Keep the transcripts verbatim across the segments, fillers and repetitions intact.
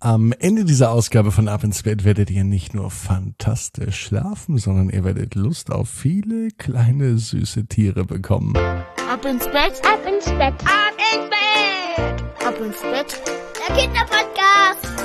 Am Ende dieser Ausgabe von Ab ins Bett werdet ihr nicht nur fantastisch schlafen, sondern ihr werdet Lust auf viele kleine süße Tiere bekommen. Ab ins Bett, ab ins Bett, ab ins Bett, ab ins Bett, der Kinderpodcast.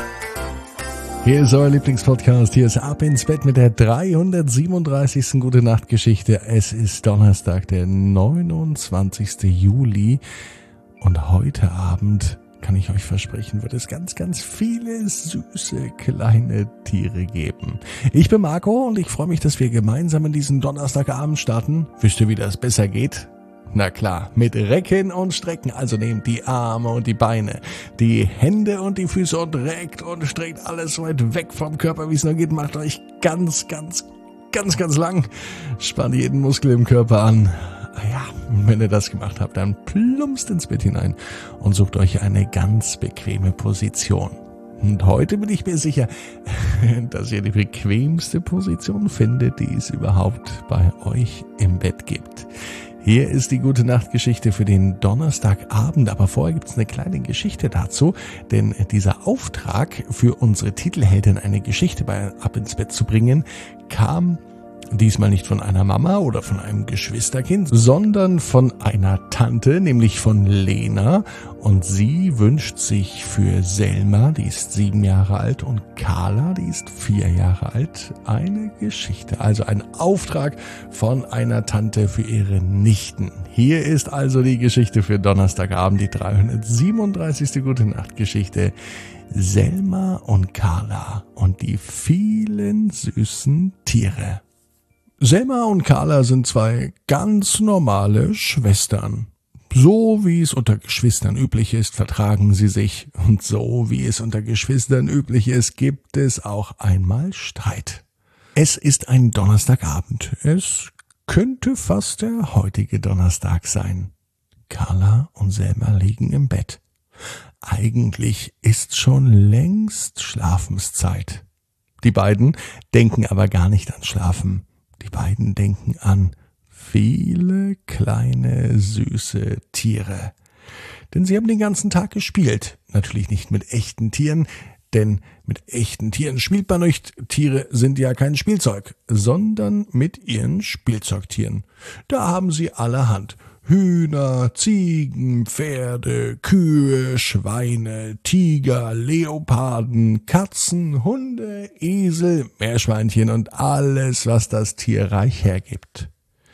Hier ist euer Lieblingspodcast, hier ist Ab ins Bett mit der dreihundertsiebenunddreißigsten Gute-Nacht-Geschichte. Es ist Donnerstag, der neunundzwanzigsten Juli und heute Abend, kann ich euch versprechen, wird es ganz, ganz viele süße kleine Tiere geben. Ich bin Marco und ich freue mich, dass wir gemeinsam in diesen Donnerstagabend starten. Wisst ihr, wie das besser geht? Na klar, mit Recken und Strecken. Also nehmt die Arme und die Beine, die Hände und die Füße und reckt und streckt alles so weit weg vom Körper, wie es nur geht. Macht euch ganz, ganz, ganz, ganz lang. Spannt jeden Muskel im Körper an. Ja, wenn ihr das gemacht habt, dann plumpst ins Bett hinein und sucht euch eine ganz bequeme Position. Und heute bin ich mir sicher, dass ihr die bequemste Position findet, die es überhaupt bei euch im Bett gibt. Hier ist die Gute-Nacht-Geschichte für den Donnerstagabend, aber vorher gibt es eine kleine Geschichte dazu, denn dieser Auftrag für unsere Titelheldin, eine Geschichte bei Ab ins Bett zu bringen, kam diesmal nicht von einer Mama oder von einem Geschwisterkind, sondern von einer Tante, nämlich von Lena. Und sie wünscht sich für Selma, die ist sieben Jahre alt, und Carla, die ist vier Jahre alt, eine Geschichte. Also ein Auftrag von einer Tante für ihre Nichten. Hier ist also die Geschichte für Donnerstagabend, die dreihundertsiebenunddreißigste Gute-Nacht-Geschichte. Selma und Carla und die vielen süßen Tiere. Selma und Carla sind zwei ganz normale Schwestern. So wie es unter Geschwistern üblich ist, vertragen sie sich. Und so wie es unter Geschwistern üblich ist, gibt es auch einmal Streit. Es ist ein Donnerstagabend. Es könnte fast der heutige Donnerstag sein. Carla und Selma liegen im Bett. Eigentlich ist schon längst Schlafenszeit. Die beiden denken aber gar nicht an Schlafen. Die beiden denken an viele kleine, süße Tiere. Denn sie haben den ganzen Tag gespielt. Natürlich nicht mit echten Tieren, denn mit echten Tieren spielt man nicht. Tiere sind ja kein Spielzeug, sondern mit ihren Spielzeugtieren. Da haben sie allerhand. Hühner, Ziegen, Pferde, Kühe, Schweine, Tiger, Leoparden, Katzen, Hunde, Esel, Meerschweinchen und alles, was das Tierreich hergibt.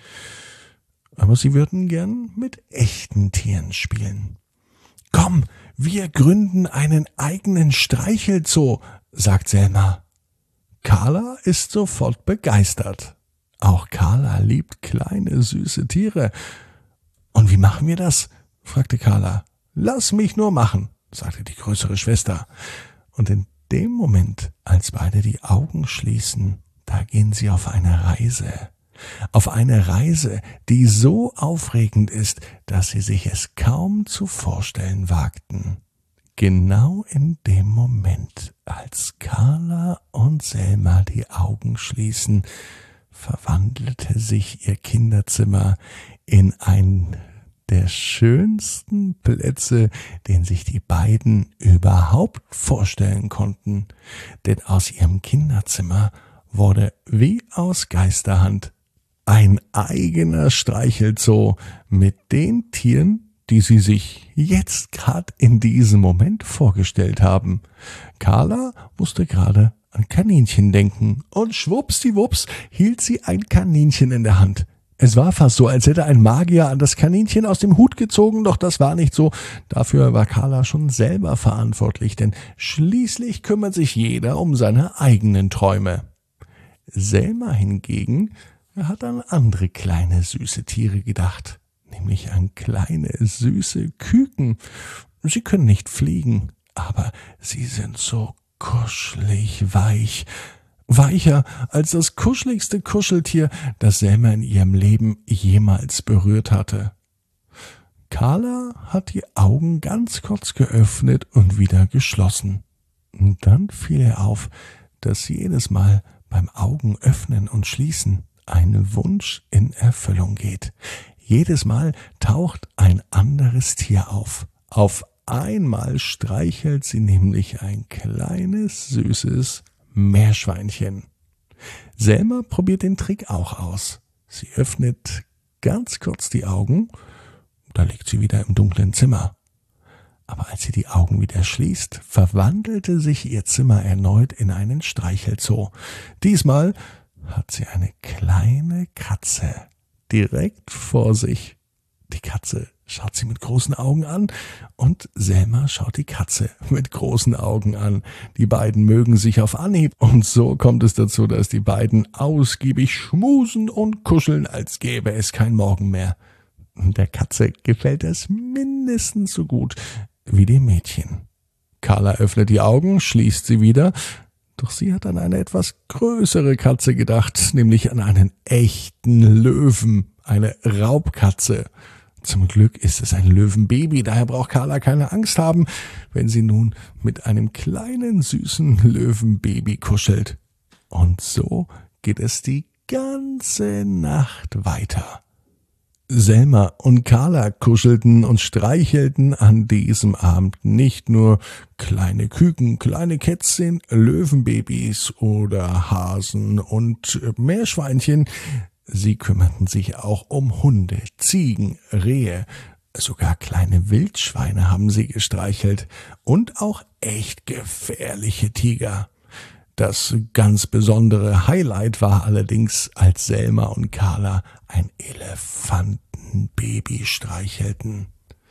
Aber sie würden gern mit echten Tieren spielen. Komm, wir gründen einen eigenen Streichelzoo, sagt Selma. Carla ist sofort begeistert. Auch Carla liebt kleine, süße Tiere. Und wie machen wir das? Fragte Carla. Lass mich nur machen, sagte die größere Schwester. Und in dem Moment, als beide die Augen schließen, da gehen sie auf eine Reise. Auf eine Reise, die so aufregend ist, dass sie sich es kaum zu vorstellen wagten. Genau in dem Moment, als Carla und Selma die Augen schließen, verwandelte sich ihr Kinderzimmer in einen der schönsten Plätze, den sich die beiden überhaupt vorstellen konnten. Denn aus ihrem Kinderzimmer wurde wie aus Geisterhand ein eigener Streichelzoo mit den Tieren, die sie sich jetzt gerade in diesem Moment vorgestellt haben. Carla musste gerade an Kaninchen denken und schwuppsdiwupps hielt sie ein Kaninchen in der Hand. Es war fast so, als hätte ein Magier an das Kaninchen aus dem Hut gezogen, doch das war nicht so. Dafür war Carla schon selber verantwortlich, denn schließlich kümmert sich jeder um seine eigenen Träume. Selma hingegen hat an andere kleine süße Tiere gedacht, nämlich an kleine süße Küken. Sie können nicht fliegen, aber sie sind so kuschelig weich. Weicher als das kuscheligste Kuscheltier, das Selma in ihrem Leben jemals berührt hatte. Carla hat die Augen ganz kurz geöffnet und wieder geschlossen. Und dann fiel ihr auf, dass jedes Mal beim Augen öffnen und schließen ein Wunsch in Erfüllung geht. Jedes Mal taucht ein anderes Tier auf. Auf Einmal streichelt sie nämlich ein kleines, süßes Meerschweinchen. Selma probiert den Trick auch aus. Sie öffnet ganz kurz die Augen, da liegt sie wieder im dunklen Zimmer. Aber als sie die Augen wieder schließt, verwandelte sich ihr Zimmer erneut in einen Streichelzoo. Diesmal hat sie eine kleine Katze direkt vor sich. Die Katze schaut sie mit großen Augen an und Selma schaut die Katze mit großen Augen an. Die beiden mögen sich auf Anhieb und so kommt es dazu, dass die beiden ausgiebig schmusen und kuscheln, als gäbe es kein Morgen mehr. Der Katze gefällt es mindestens so gut wie dem Mädchen. Carla öffnet die Augen, schließt sie wieder, doch sie hat an eine etwas größere Katze gedacht, nämlich an einen echten Löwen, eine Raubkatze. Zum Glück ist es ein Löwenbaby, daher braucht Carla keine Angst haben, wenn sie nun mit einem kleinen, süßen Löwenbaby kuschelt. Und so geht es die ganze Nacht weiter. Selma und Carla kuschelten und streichelten an diesem Abend nicht nur kleine Küken, kleine Kätzchen, Löwenbabys oder Hasen und Meerschweinchen. Sie kümmerten sich auch um Hunde, Ziegen, Rehe, sogar kleine Wildschweine haben sie gestreichelt und auch echt gefährliche Tiger. Das ganz besondere Highlight war allerdings, als Selma und Carla ein Elefantenbaby streichelten.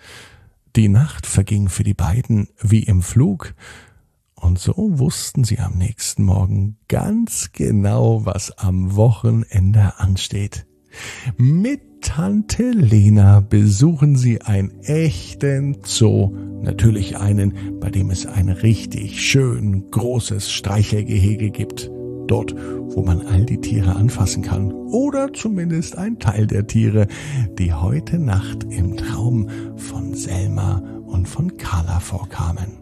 Die Nacht verging für die beiden wie im Flug, und so wussten sie am nächsten Morgen ganz genau, was am Wochenende ansteht. Mit Tante Lena besuchen sie einen echten Zoo, natürlich einen, bei dem es ein richtig schön großes Streichelgehege gibt. Dort, wo man all die Tiere anfassen kann, oder zumindest ein Teil der Tiere, die heute Nacht im Traum von Selma und von Carla vorkamen.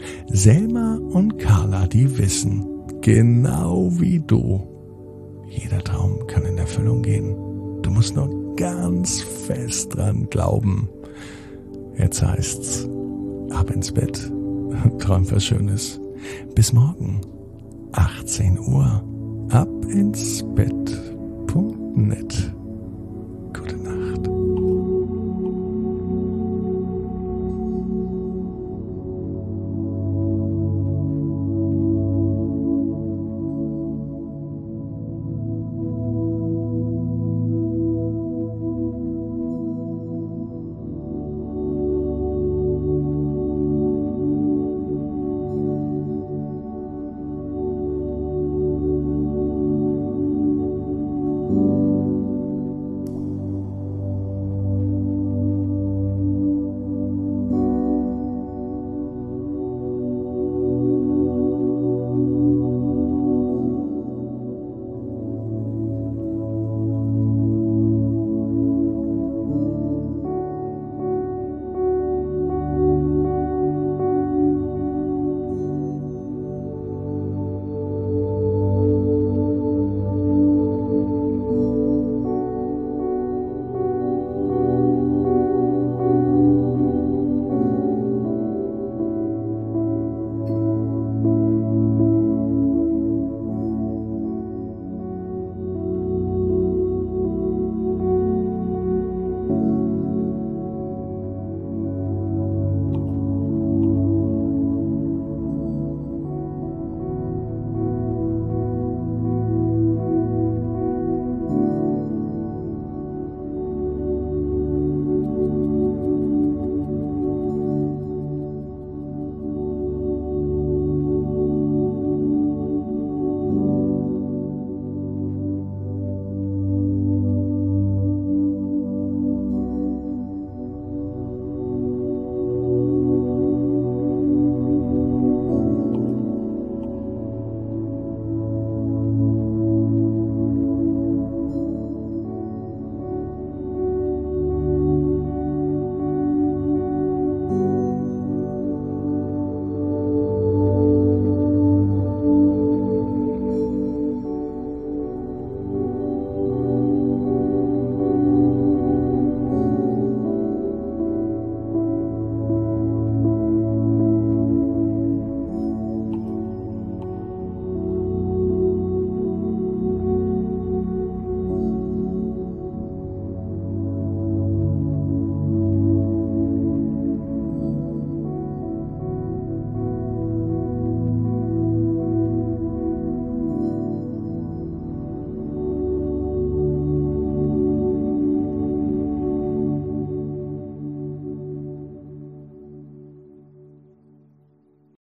Selma und Carla, die wissen, genau wie du, jeder Traum kann in Erfüllung gehen. Du musst nur ganz fest dran glauben. Jetzt heißt's, ab ins Bett, träum was Schönes. Bis morgen, achtzehn Uhr, ab ins Bett Punkt net.